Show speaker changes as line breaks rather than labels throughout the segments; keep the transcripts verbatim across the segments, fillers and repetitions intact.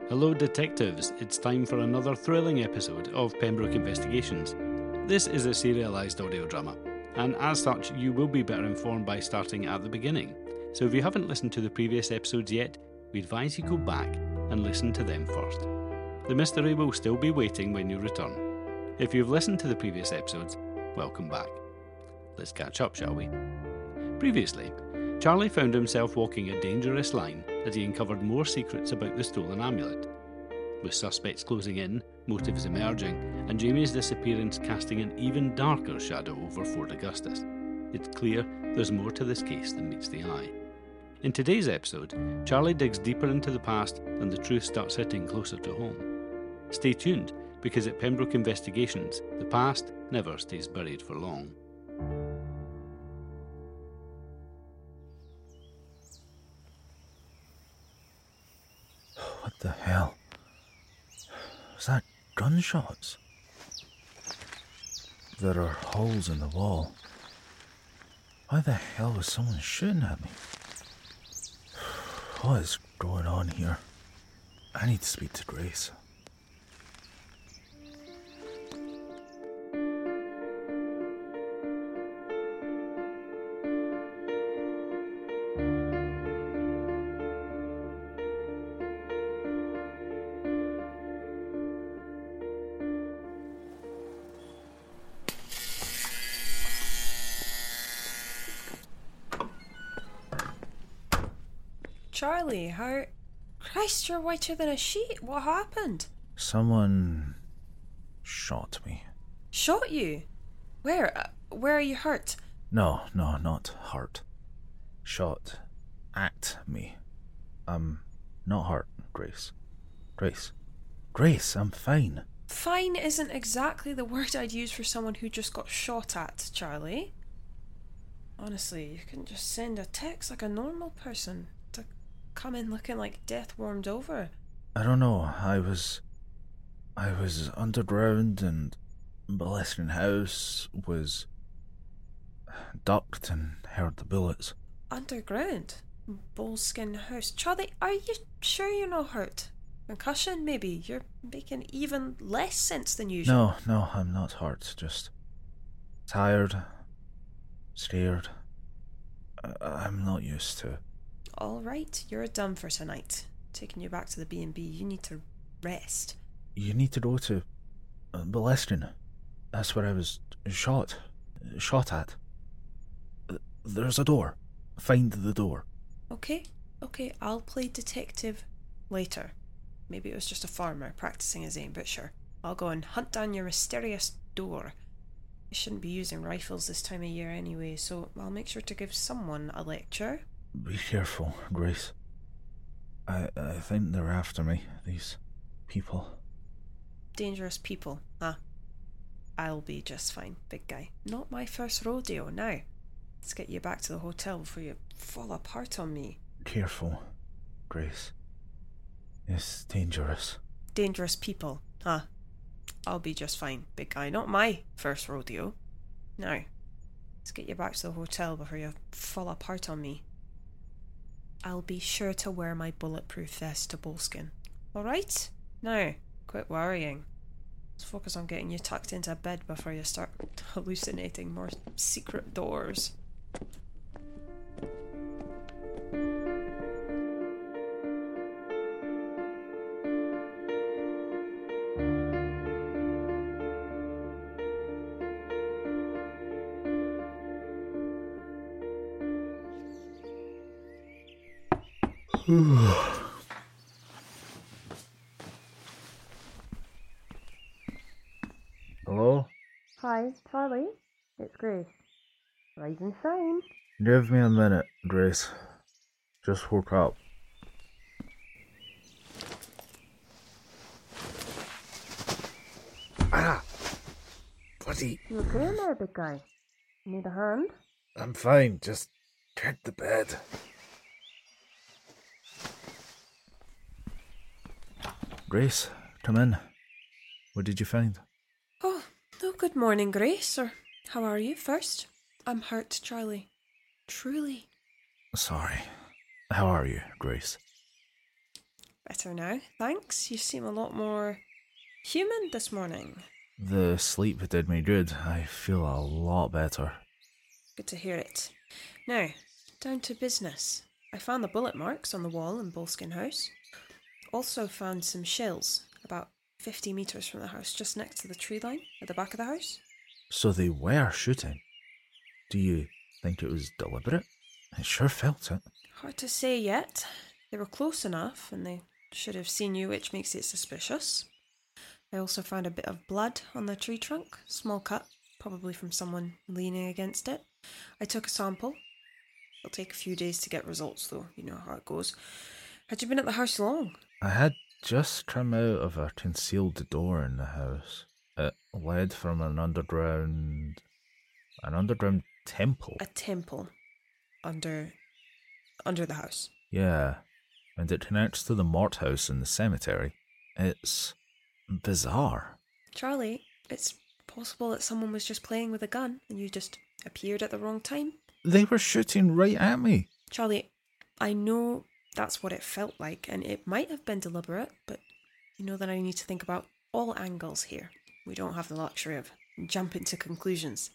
Hello detectives, it's time for another thrilling episode of Pembroke Investigations. This is a serialised audio drama, and as such you will be better informed by starting at the beginning. So if you haven't listened to the previous episodes yet, we advise you go back and listen to them first. The mystery will still be waiting when you return. If you've listened to the previous episodes, welcome back. Let's catch up, shall we? Previously, Charlie found himself walking a dangerous line as he uncovered more secrets about the stolen amulet. With suspects closing in, motives emerging, and Jamie's disappearance casting an even darker shadow over Fort Augustus, it's clear there's more to this case than meets the eye. In today's episode, Charlie digs deeper into the past and the truth starts hitting closer to home. Stay tuned, because at Pembroke Investigations, the past never stays buried for long.
What the hell? Was that gunshots? There are holes in the wall. Why the hell was someone shooting at me? What is going on here? I need to speak to Grace.
Charlie, how... Christ, you're whiter than a sheet. What happened?
Someone shot me.
Shot you? Where? Uh, where are you hurt?
No, no, not hurt. Shot at me. I'm not hurt, Grace. Grace. Grace, I'm fine.
Fine isn't exactly the word I'd use for someone who just got shot at, Charlie. Honestly, you can just send a text like a normal person. To come in looking like death warmed over.
I don't know. I was... I was underground and Balestin House was ducked and heard the bullets.
Underground? Bullskin House. Charlie, are you sure you're not hurt? Concussion, maybe? You're making even less sense than usual.
No, no, I'm not hurt. Just tired, scared. I- I'm not used to...
All right, you're done for tonight. Taking you back to the B and B. You need to rest.
You need to go to uh, Balestin. That's where I was shot. Shot at. Uh, There's a door. Find the door.
Okay, okay, I'll play detective later. Maybe it was just a farmer practicing his aim, but sure. I'll go and hunt down your mysterious door. You shouldn't be using rifles this time of year anyway, so I'll make sure to give someone a lecture.
Be careful, Grace. I I think they're after me, these people.
Dangerous people, huh? I'll be just fine, big guy. Not my first rodeo. Now, let's get you back to the hotel before you fall apart on me.
Careful, Grace. It's dangerous.
Dangerous people, huh? I'll be just fine, big guy. Not my first rodeo. Now, let's get you back to the hotel before you fall apart on me. I'll be sure to wear my bulletproof vest to Bullskin. Alright? Now, quit worrying. Let's focus on getting you tucked into bed before you start hallucinating more secret doors.
Hello?
Hi, Charlie. It's Grace. Rise and shine.
Give me a minute, Grace. Just woke up. Ah! Bloody...
You okay in there, big guy? Need a hand?
I'm fine, just get the bed. Grace, come in. What did you find?
Oh, oh, good morning, Grace. Or how are you first? I'm hurt, Charlie. Truly.
Sorry. How are you, Grace?
Better now, thanks. You seem a lot more human this morning.
The sleep did me good. I feel a lot better.
Good to hear it. Now, down to business. I found the bullet marks on the wall in Boleskine House. Also found some shells about fifty metres from the house, just next to the tree line at the back of the house.
So they were shooting. Do you think it was deliberate? I sure felt it.
Hard to say yet. They were close enough, and they should have seen you, which makes it suspicious. I also found a bit of blood on the tree trunk, small cut, probably from someone leaning against it. I took a sample. It'll take a few days to get results, though. You know how it goes. Had you been at the house long?
I had just come out of a concealed door in the house. It led from an underground... an underground temple.
A temple. Under... under the house.
Yeah, and it connects to the Mort house in the cemetery. It's bizarre.
Charlie, it's possible that someone was just playing with a gun and you just appeared at the wrong time.
They were shooting right at me.
Charlie, I know that's what it felt like, and it might have been deliberate, but you know that I need to think about all angles here. We don't have the luxury of jumping to conclusions.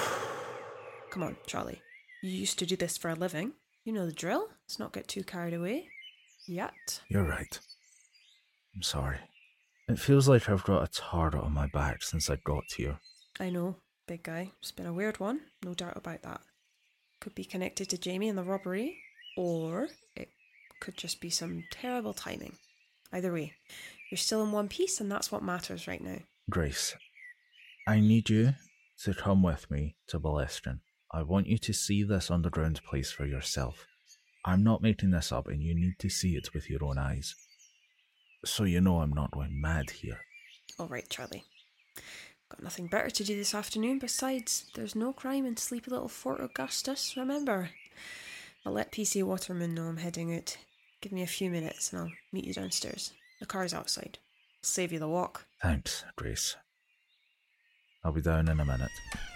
Come on, Charlie. You used to do this for a living. You know the drill. Let's not get too carried away. Yet.
You're right. I'm sorry. It feels like I've got a target on my back since I got here.
I know, big guy. It's been a weird one, no doubt about that. Could be connected to Jamie and the robbery, or it could just be some terrible timing. Either way, you're still in one piece, and that's what matters right now.
Grace, I need you to come with me to Balestrin. I want you to see this underground place for yourself. I'm not making this up, and you need to see it with your own eyes. So you know I'm not going mad here.
All right, Charlie. Got nothing better to do this afternoon. Besides, there's no crime in sleepy little Fort Augustus, remember? I'll let P C Waterman know I'm heading out. Give me a few minutes and I'll meet you downstairs. The car's outside. I'll save you the walk.
Thanks, Grace. I'll be down in a minute.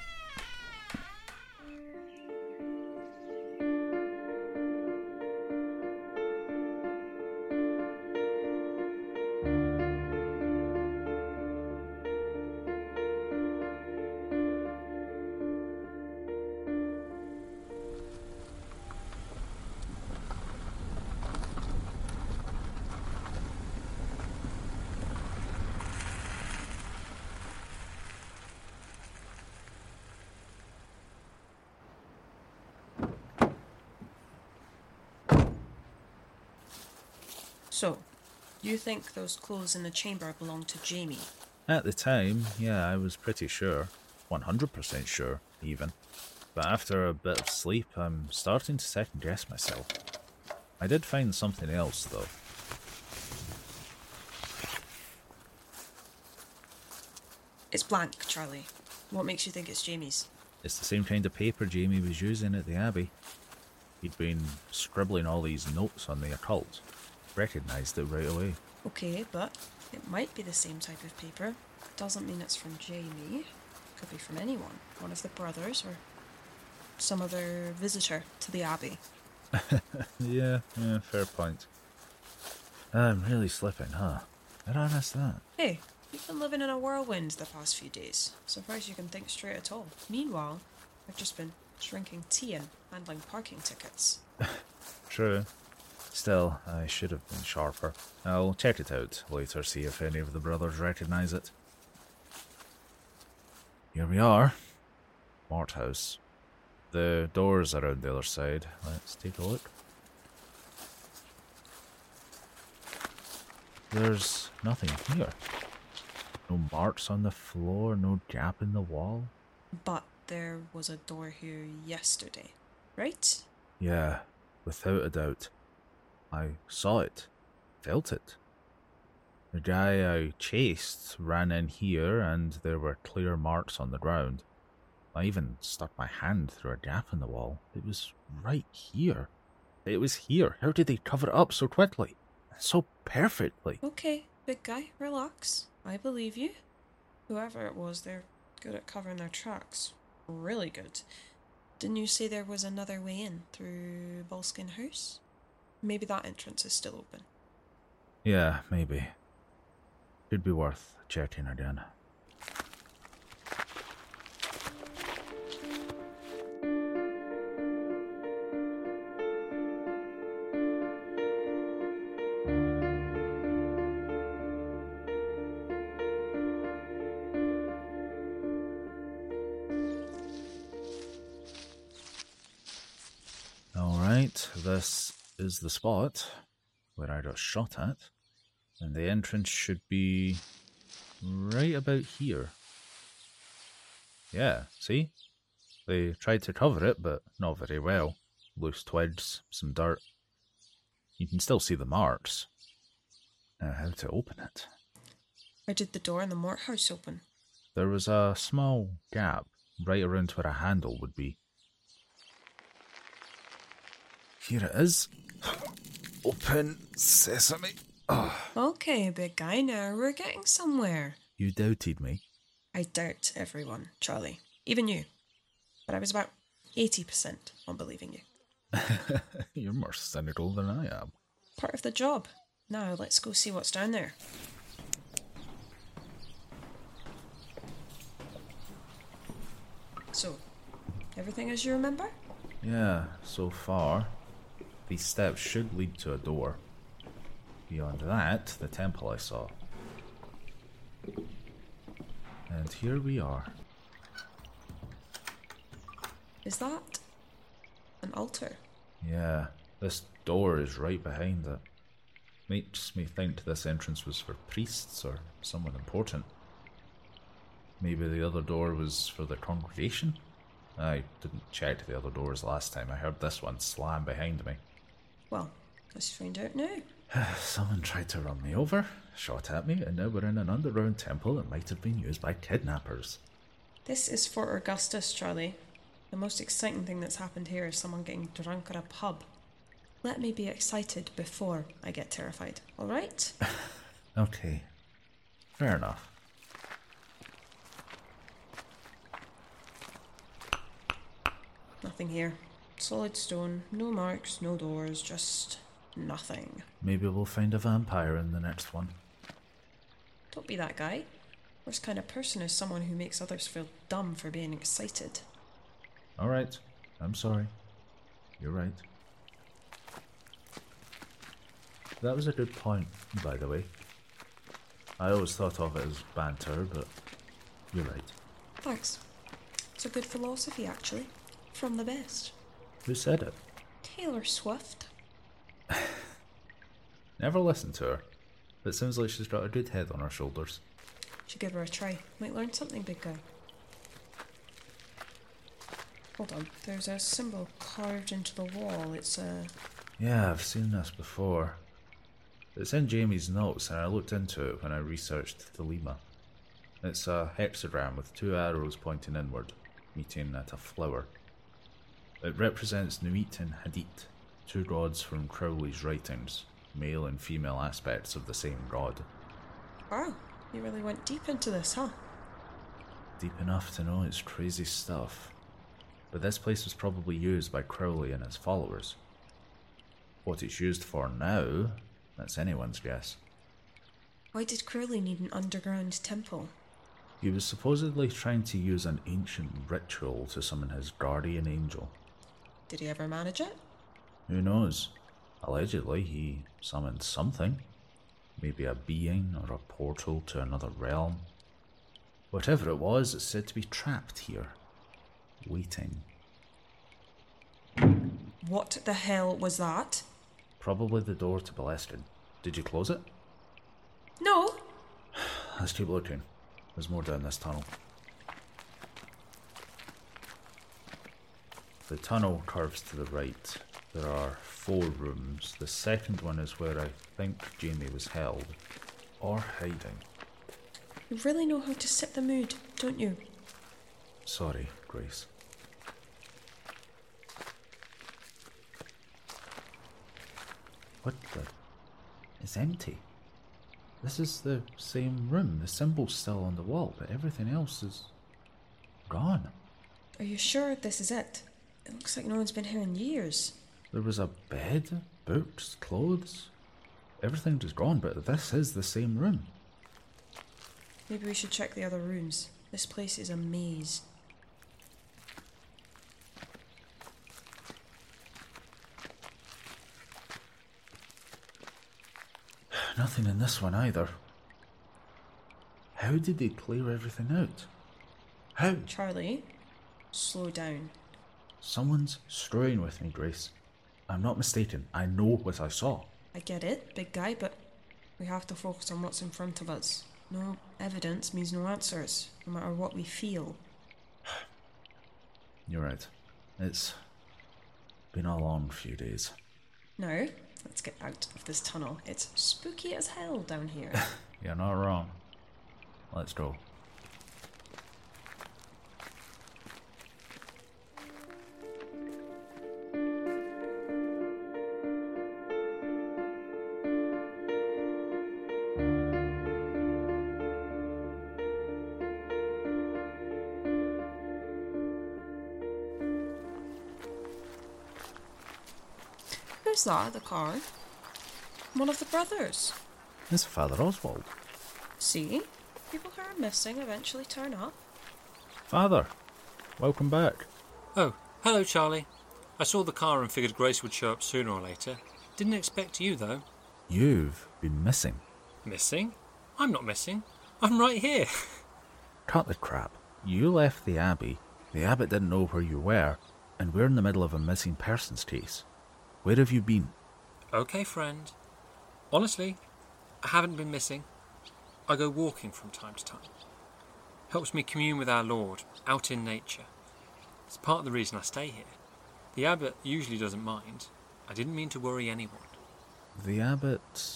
So, you think those clothes in the chamber belong to Jamie?
At the time, yeah, I was pretty sure. one hundred percent sure, even. But after a bit of sleep, I'm starting to second guess myself. I did find something else, though.
It's blank, Charlie. What makes you think it's Jamie's?
It's the same kind of paper Jamie was using at the Abbey. He'd been scribbling all these notes on the occult. Recognised it right away.
Okay, but it might be the same type of paper. Doesn't mean it's from Jamie. Could be from anyone. One of the brothers or some other visitor to the Abbey.
yeah, yeah, fair point. I'm really slipping, huh? Did I miss that?
Hey, you've been living in a whirlwind the past few days. Surprised you can think straight at all. Meanwhile, I've just been drinking tea and handling parking tickets.
True. Still, I should have been sharper. I'll check it out later, see if any of the brothers recognise it. Here we are. Mort House. The door's around the other side. Let's take a look. There's nothing here. No marks on the floor, no gap in the wall.
But there was a door here yesterday, right?
Yeah, without a doubt. I saw it, felt it. The guy I chased ran in here and there were clear marks on the ground. I even stuck my hand through a gap in the wall. It was right here. It was here. How did they cover it up so quickly? So perfectly.
Okay, big guy, relax. I believe you. Whoever it was, they're good at covering their tracks. Really good. Didn't you say there was another way in through Boleskine House? Maybe that entrance is still open.
Yeah, maybe. Could be worth checking again. Alright, this is the spot where I got shot at, and the entrance should be right about here. Yeah, see? They tried to cover it, but not very well. Loose twigs, some dirt. You can still see the marks. Now how to open it?
How did the door in the Mort house open?
There was a small gap right around where a handle would be. Here it is. Open sesame. Oh.
Okay, big guy, now we're getting somewhere.
You doubted me.
I doubt everyone, Charlie. Even you. But I was about eighty percent on believing you.
You're more cynical than I am.
Part of the job. Now, let's go see what's down there. So, everything as you remember?
Yeah, so far. These steps should lead to a door. Beyond that, the temple I saw. And here we are.
Is that an altar?
Yeah, this door is right behind it. Makes me think this entrance was for priests or someone important. Maybe the other door was for the congregation? I didn't check the other doors last time. I heard this one slam behind me.
Well, let's find out now.
Someone tried to run me over, shot at me, and now we're in an underground temple that might have been used by kidnappers.
This is Fort Augustus, Charlie. The most exciting thing that's happened here is someone getting drunk at a pub. Let me be excited before I get terrified, alright?
Okay, fair enough.
Nothing here. Solid stone, no marks, no doors, just nothing.
Maybe we'll find a vampire in the next one.
Don't be that guy. Worst kind of person is someone who makes others feel dumb for being excited.
Alright, I'm sorry. You're right. That was a good point, by the way. I always thought of it as banter, but you're right.
Thanks. It's a good philosophy, actually. From the best.
Who said it?
Taylor Swift.
Never listened to her. It sounds like she's got a good head on her shoulders.
Should give her a try. Might learn something, big guy. Hold on. There's a symbol carved into the wall. It's a...
Yeah, I've seen this before. It's in Jamie's notes, and I looked into it when I researched Thelema. It's a hexagram with two arrows pointing inward, meeting at a flower. It represents Nuit and Hadit, two gods from Crowley's writings, male and female aspects of the same god.
Wow, you really went deep into this, huh?
Deep enough to know it's crazy stuff. But this place was probably used by Crowley and his followers. What it's used for now, that's anyone's guess.
Why did Crowley need an underground temple?
He was supposedly trying to use an ancient ritual to summon his guardian angel.
Did he ever manage it?
Who knows? Allegedly, he summoned something. Maybe a being or a portal to another realm. Whatever it was, it's said to be trapped here. Waiting.
What the hell was that?
Probably the door to Baleskin. Did you close it?
No!
Let's keep looking. There's more down this tunnel. The tunnel curves to the right. There are four rooms. The second one is where I think Jamie was held. Or hiding.
You really know how to set the mood, don't you?
Sorry, Grace. What the... It's empty. This is the same room. The symbol's still on the wall, but everything else is... gone.
Are you sure this is it? It looks like no one's been here in years.
There was a bed, books, clothes. everything just gone, but this is the same room.
Maybe we should check the other rooms. This place is a maze.
Nothing in this one either. How did they clear everything out? How?
Charlie, slow down.
Someone's screwing with me, Grace. I'm not mistaken. I know what I saw.
I get it, big guy, but we have to focus on what's in front of us. No evidence means no answers, no matter what we feel.
You're right. It's been a long few days.
Now, let's get out of this tunnel. It's spooky as hell down here.
You're not wrong. Let's go.
Who's that, the car? One of the brothers.
It's Father Oswald.
See? People who are missing eventually turn up.
Father, welcome back.
Oh, hello, Charlie. I saw the car and figured Grace would show up sooner or later. Didn't expect you, though.
You've been missing.
Missing? I'm not missing. I'm right here.
Cut the crap. You left the Abbey, the Abbot didn't know where you were, and we're in the middle of a missing persons case. Where have you been?
Okay, friend. Honestly, I haven't been missing. I go walking from time to time. Helps me commune with our Lord, out in nature. It's part of the reason I stay here. The Abbot usually doesn't mind. I didn't mean to worry anyone.
The Abbot...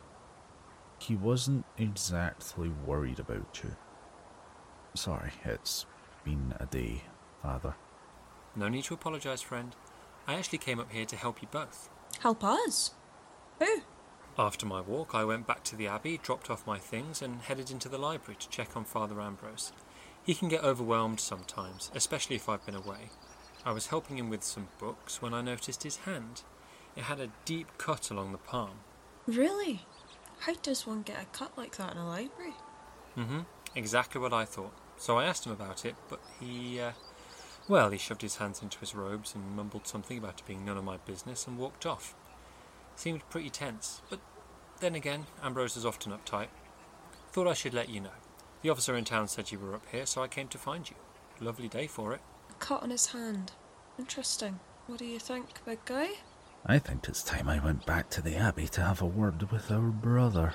He wasn't exactly worried about you. Sorry, it's been a day, Father.
No need to apologise, friend. I actually came up here to help you both.
Help us? Who?
After my walk, I went back to the Abbey, dropped off my things, and headed into the library to check on Father Ambrose. He can get overwhelmed sometimes, especially if I've been away. I was helping him with some books when I noticed his hand. It had a deep cut along the palm.
Really? How does one get a cut like that in a library?
Mm-hmm. Exactly what I thought. So I asked him about it, but he, uh... Well, he shoved his hands into his robes and mumbled something about it being none of my business and walked off. Seemed pretty tense, but then again, Ambrose is often uptight. Thought I should let you know. The officer in town said you were up here, so I came to find you. Lovely day for it.
A cut on his hand. Interesting. What do you think, big guy?
I think it's time I went back to the Abbey to have a word with our brother.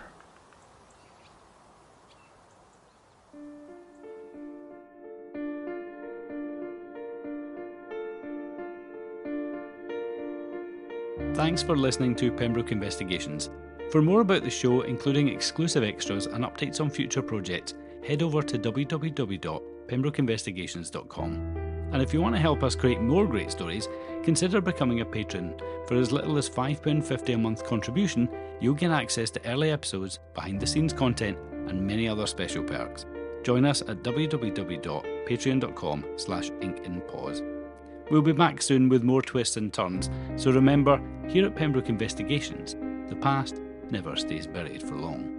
Thanks for listening to Pembroke Investigations. For more about the show, including exclusive extras and updates on future projects, head over to w w w dot pembroke investigations dot com. And if you want to help us create more great stories, consider becoming a patron. For as little as five pounds fifty a month contribution, you'll get access to early episodes, behind the scenes content, and many other special perks. Join us at w w w dot patreon dot com slash ink in pause. We'll be back soon with more twists and turns, so remember, here at Pembroke Investigations, the past never stays buried for long.